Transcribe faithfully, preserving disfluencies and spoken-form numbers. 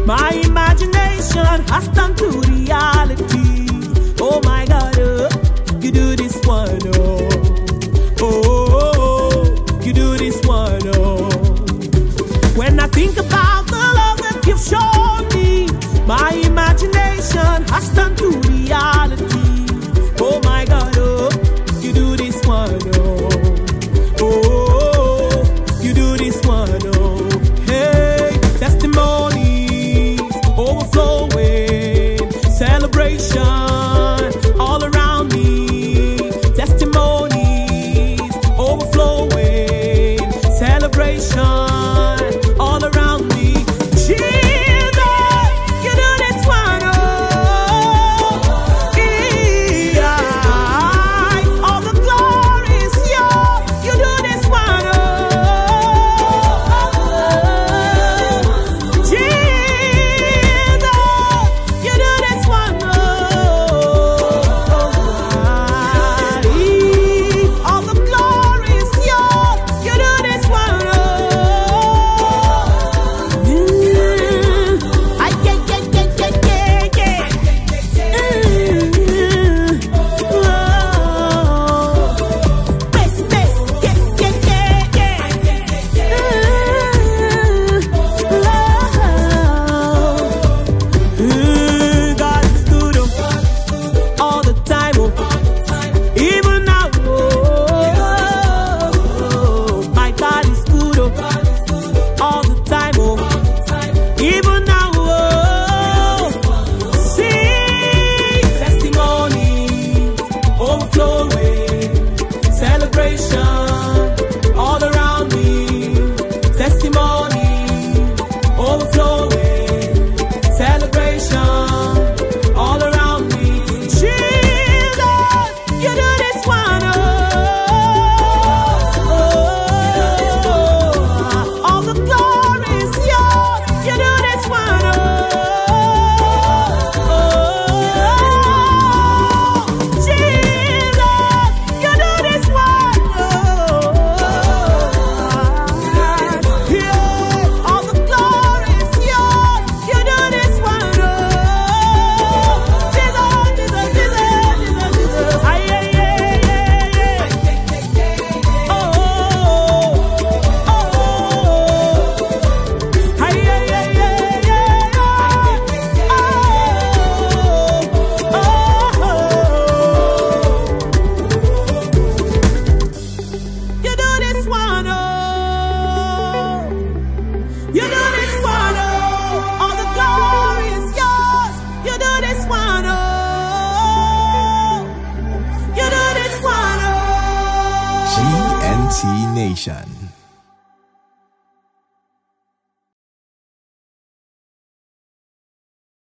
My imagination has turned to reality. Oh my God, oh, you do this one, oh. Oh, oh, oh, you do this one, oh. When I think about the love that you've shown me, my imagination has turned to reality. Oh my God, oh, you do this one, oh. Oh, oh, oh, you do this one, oh. Hey, testimonies overflowing, celebration all around me. Testimonies overflowing, celebration all around me. Jesus, you do this one, oh. Yeah, all the glory is yours. You do this one, oh. Jesus, you do this one, oh. All the glory is yours. You do this one, oh. Mm. Ay, yeah, yeah, yeah, yeah, yeah, yeah. Mm. Oh. Best, best, yeah, yeah, yeah, yeah. Mm. Oh. Mm. God is good, oh, all the time, oh. Even now, oh, my God is good, oh, all the time, oh, even now, oh, see, testimony, overflowing, celebration, all around me, testimony, overflowing, celebration, all around me. Jesus, you do this one, oh. Oh, all the glory is yours. You do this one, oh. Oh, Jesus, you do this one, oh. Yeah, all the glory is yours. You do this one, oh. Jesus, Jesus, Jesus, Jesus, Jesus. Ay, ay, ay, ay, ay. Oh, oh, oh. Ay, ay, ay, ay, ay, ay. Oh, oh, oh. You do this one, oh. You do this one, oh. All the glory is yours. You do this one, oh. You do this one, oh. G N T Nation.